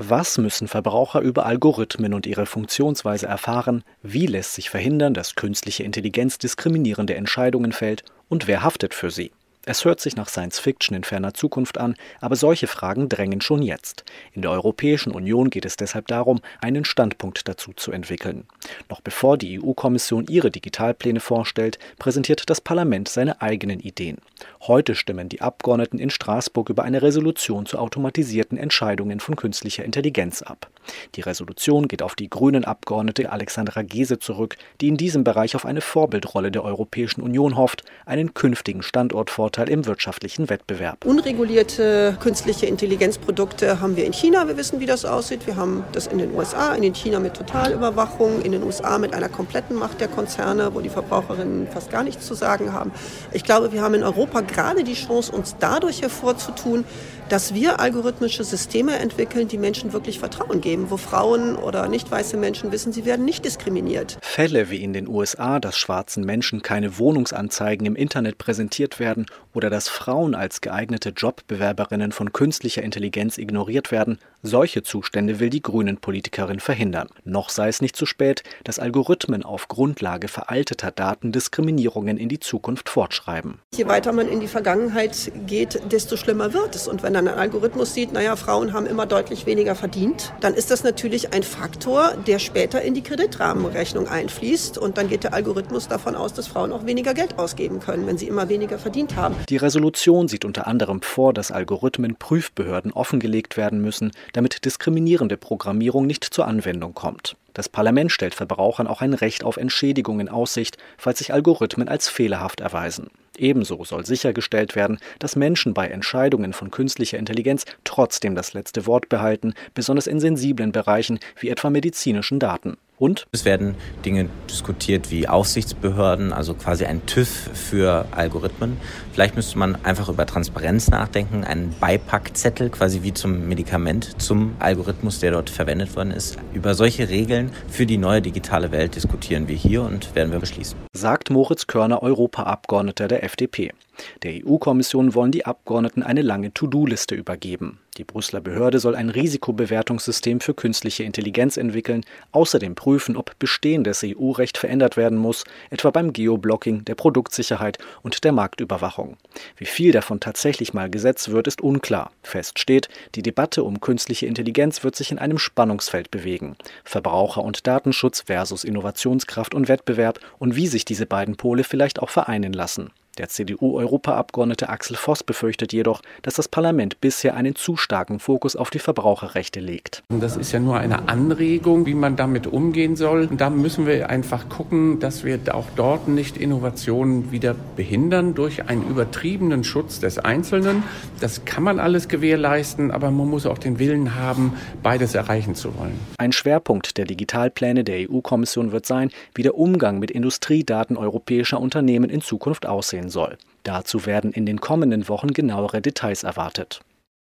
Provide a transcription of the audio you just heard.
Was müssen Verbraucher über Algorithmen und ihre Funktionsweise erfahren? Wie lässt sich verhindern, dass künstliche Intelligenz diskriminierende Entscheidungen fällt? Und wer haftet für sie? Es hört sich nach Science-Fiction in ferner Zukunft an, aber solche Fragen drängen schon jetzt. In der Europäischen Union geht es deshalb darum, einen Standpunkt dazu zu entwickeln. Noch bevor die EU-Kommission ihre Digitalpläne vorstellt, präsentiert das Parlament seine eigenen Ideen. Heute stimmen die Abgeordneten in Straßburg über eine Resolution zu automatisierten Entscheidungen von künstlicher Intelligenz ab. Die Resolution geht auf die grünen Abgeordnete Alexandra Gese zurück, die in diesem Bereich auf eine Vorbildrolle der Europäischen Union hofft, einen künftigen Standortvorteil im wirtschaftlichen Wettbewerb. Unregulierte künstliche Intelligenzprodukte haben wir in China. Wir wissen, wie das aussieht. Wir haben das in den USA, in China mit Totalüberwachung, in den USA mit einer kompletten Macht der Konzerne, wo die Verbraucherinnen fast gar nichts zu sagen haben. Ich glaube, wir haben in Europa gerade die Chance, uns dadurch hervorzutun, dass wir algorithmische Systeme entwickeln, die Menschen wirklich Vertrauen geben, wo Frauen oder nicht weiße Menschen wissen, sie werden nicht diskriminiert. Fälle wie in den USA, dass schwarzen Menschen keine Wohnungsanzeigen im Internet präsentiert werden oder dass Frauen als geeignete Jobbewerberinnen von künstlicher Intelligenz ignoriert werden, solche Zustände will die Grünen-Politikerin verhindern. Noch sei es nicht zu spät, dass Algorithmen auf Grundlage veralteter Daten Diskriminierungen in die Zukunft fortschreiben. Je weiter man in die Vergangenheit geht, desto schlimmer wird es. Und wenn dann ein Algorithmus sieht, Frauen haben immer deutlich weniger verdient, dann ist das natürlich ein Faktor, der später in die Kreditrahmenrechnung einfließt. Und dann geht der Algorithmus davon aus, dass Frauen auch weniger Geld ausgeben können, wenn sie immer weniger verdient haben. Die Resolution sieht unter anderem vor, dass Algorithmen Prüfbehörden offengelegt werden müssen, damit diskriminierende Programmierung nicht zur Anwendung kommt. Das Parlament stellt Verbrauchern auch ein Recht auf Entschädigung in Aussicht, falls sich Algorithmen als fehlerhaft erweisen. Ebenso soll sichergestellt werden, dass Menschen bei Entscheidungen von künstlicher Intelligenz trotzdem das letzte Wort behalten, besonders in sensiblen Bereichen wie etwa medizinischen Daten. Und es werden Dinge diskutiert wie Aufsichtsbehörden, also quasi ein TÜV für Algorithmen. Vielleicht müsste man einfach über Transparenz nachdenken, einen Beipackzettel quasi wie zum Medikament, zum Algorithmus, der dort verwendet worden ist. Über solche Regeln für die neue digitale Welt diskutieren wir hier und werden wir beschließen. Sagt Moritz Körner, Europaabgeordneter der FDP. Der EU-Kommission wollen die Abgeordneten eine lange To-Do-Liste übergeben. Die Brüsseler Behörde soll ein Risikobewertungssystem für künstliche Intelligenz entwickeln, außerdem prüfen, ob bestehendes EU-Recht verändert werden muss, etwa beim Geoblocking, der Produktsicherheit und der Marktüberwachung. Wie viel davon tatsächlich mal gesetzt wird, ist unklar. Fest steht, die Debatte um künstliche Intelligenz wird sich in einem Spannungsfeld bewegen. Verbraucher- und Datenschutz versus Innovationskraft und Wettbewerb und wie sich diese beiden Pole vielleicht auch vereinen lassen. Der CDU-Europaabgeordnete Axel Voss befürchtet jedoch, dass das Parlament bisher einen zu starken Fokus auf die Verbraucherrechte legt. Das ist ja nur eine Anregung, wie man damit umgehen soll. Und da müssen wir einfach gucken, dass wir auch dort nicht Innovationen wieder behindern durch einen übertriebenen Schutz des Einzelnen. Das kann man alles gewährleisten, aber man muss auch den Willen haben, beides erreichen zu wollen. Ein Schwerpunkt der Digitalpläne der EU-Kommission wird sein, wie der Umgang mit Industriedaten europäischer Unternehmen in Zukunft aussehen soll. Dazu werden in den kommenden Wochen genauere Details erwartet.